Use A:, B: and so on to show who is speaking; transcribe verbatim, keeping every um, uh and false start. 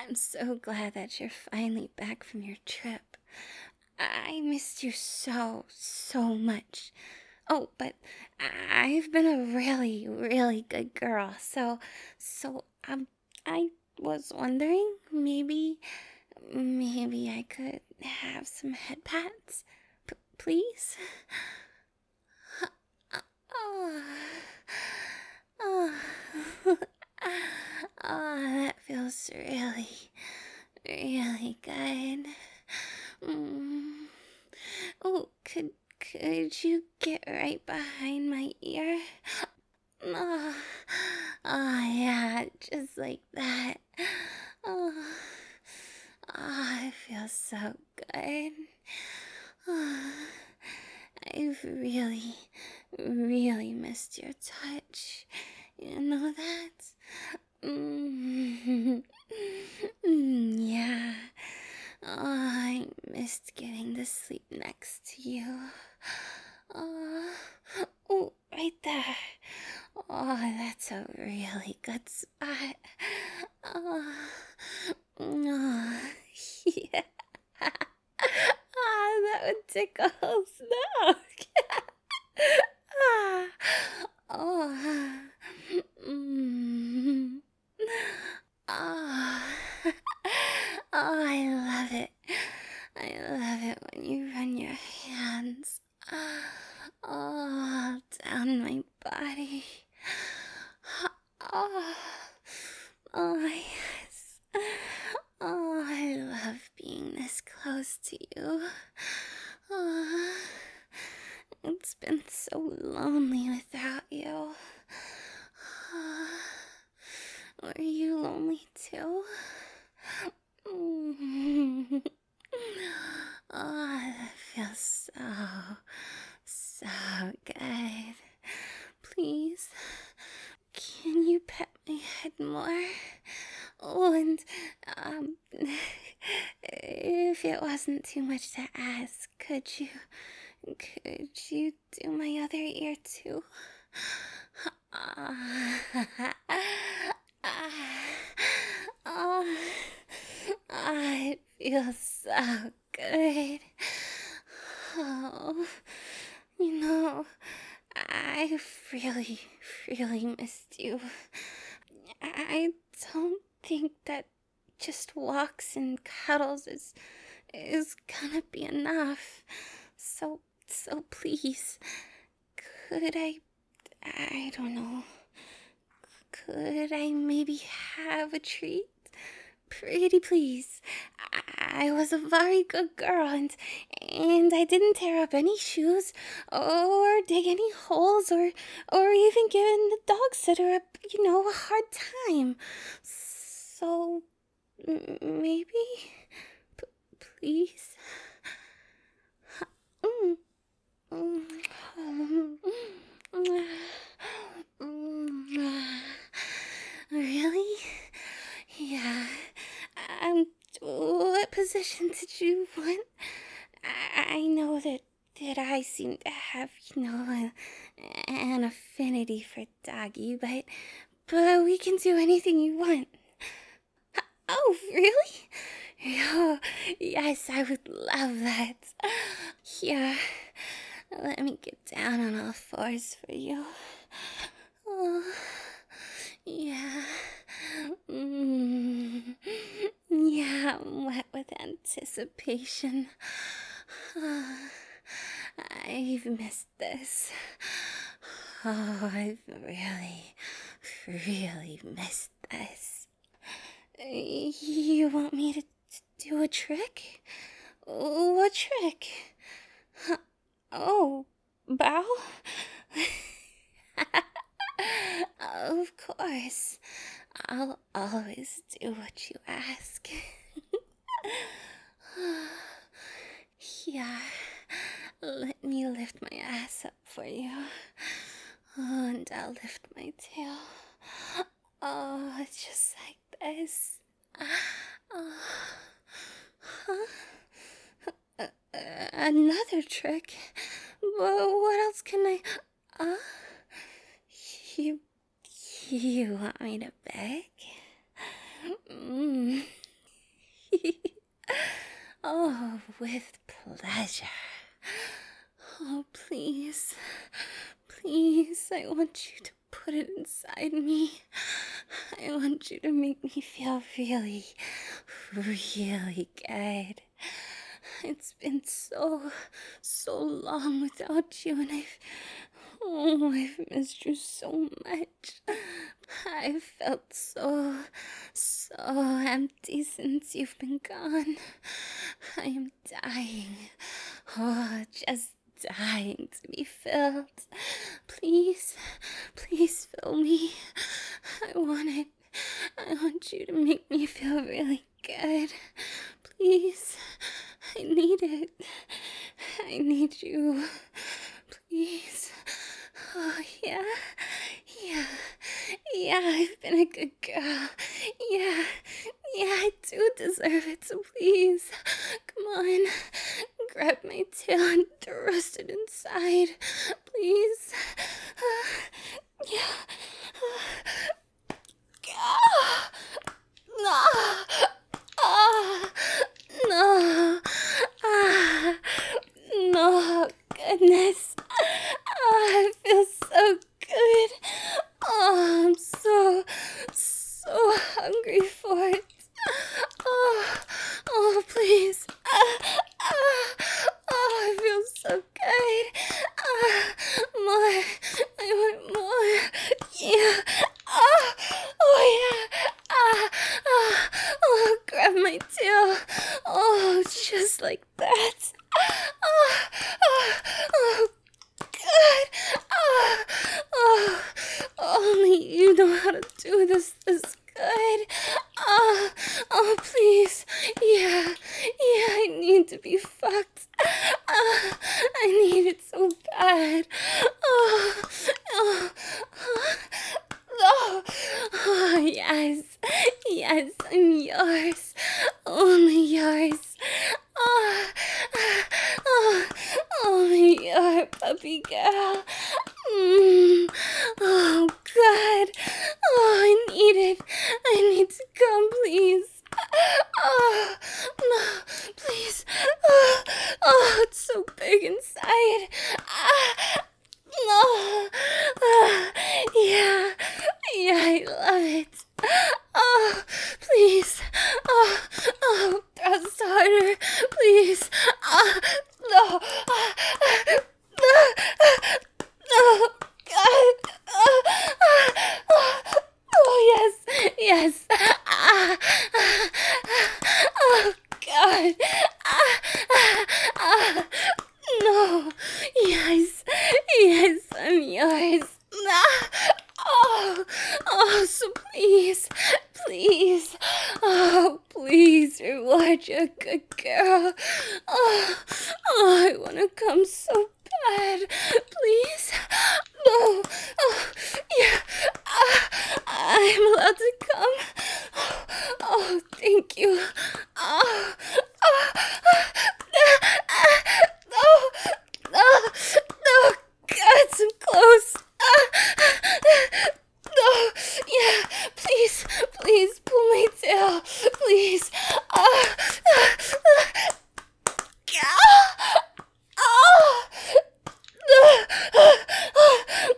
A: I'm so glad that you're finally back from your trip. I missed you so, so much. Oh, but I've been a really, really good girl. So, so um, I was wondering, maybe, maybe I could have some head pats, P- please. Oh, oh, oh, that feels really, really good. Mm. Oh, could could you get right behind my ear? Oh, oh yeah, just like that. Oh, oh, it feels so good. Oh, I've really, really missed your touch. You know that? Mm. Mm, yeah. Oh, I missed getting to sleep next to you. Oh, oh, right there. Oh, that's a really good spot. Oh, oh yeah. Ah, that would tickle. No. Ah, oh, mm. Oh, oh, I love it. I love it when you run your hands all down my body. Oh, oh yes. Oh, I love being this close to you. Oh, it's been so lonely without you. Oh, were you lonely too? Mm. Oh, that feels so, so good. Please, can you pet my head more? Oh, and, um, if it wasn't too much to ask, could you, could you do my other ear too? Ah, oh, oh, it feels so good. Oh, you know, I really, really missed you. I don't think that just walks and cuddles is is gonna be enough. So, so please, could I, I don't know, could I maybe have a treat? Pretty please. I was a very good girl, and and I didn't tear up any shoes or dig any holes or or even giving the dog sitter a you know a hard time. So m- maybe, P- please. Mm, mm, mm, mm, really? Yeah. Um, what position did you want? I, I know that that I seem to have, you know, a, an affinity for doggy, but but we can do anything you want. Oh, really? Oh, yes, I would love that. Here, let me get down on all fours for you. Oh, yeah. Mm. Yeah, I'm wet with anticipation. I've missed this. Oh, I've really, really missed this. You want me to do a trick? What trick? Oh, bow? Of course. I'll always do what you ask. Here, let me lift my ass up for you. Oh, and I'll lift my tail. Oh, it's just like this. Oh. Huh? Uh, uh, another trick? Well, what else can I... Uh, you... You want me to beg? Mm. Oh, with pleasure. Oh, please. Please, I want you to put it inside me. I want you to make me feel really, really good. It's been so, so long without you, and I've, oh, I've missed you so much. I've felt so, so empty since you've been gone. I am dying. Oh, just dying to be filled. Please, please fill me. I want it. I want you to make me feel really good. Please, I need it. I need you. Please. Oh, yeah. Yeah. Yeah, I've been a good girl. Yeah. Yeah, I do deserve it, so please. Come on. Grab my tail and thrust it inside. Please. Uh, yeah. Uh, ah. Ah. Ah. No. Ah. No. Goodness. Ah, it feels so good. Oh, I'm so, so hungry for it. Oh, oh, please. Ah, ah, oh, it feels so good. Ah, more. I want more. Yeah. Ah, oh, yeah. Ah, ah, oh, grab my tail. Oh, just like that. Ah, ah, oh, God. Ah, oh, only you know how to do this this good. Oh, oh, please. Yeah, yeah, I need to be fucked. Ah, I need it so bad. Oh, oh, oh, oh, oh, yes, yes, I'm yours. Only yours. Oh, oh, only your puppy girl. Mm. Oh, God. Oh, I need it. I need to come, please. Oh, no, please. Oh, oh, it's so big inside. Ah, no. Ah, yeah, yeah, I love it. Oh, please. Oh, oh, thrust harder, please. Ah, no. Ah, no. No. God. Oh, ah, oh, oh, yes, yes. Ah, ah, oh, God. Ah, ah, ah, no. Yes, yes, I'm yours. Ah, oh, oh, so please, please, oh, please reward your good girl. Oh, oh, I want to come so bad. Please. No. Oh, yeah. Ah, I'm allowed to come. Oh, oh, thank you. Oh, oh, ah, no, no, no, God, it's so close. Ah, no, yeah, please, please pull my tail, please. Ah, ah, ah, oh, no, ah, ah,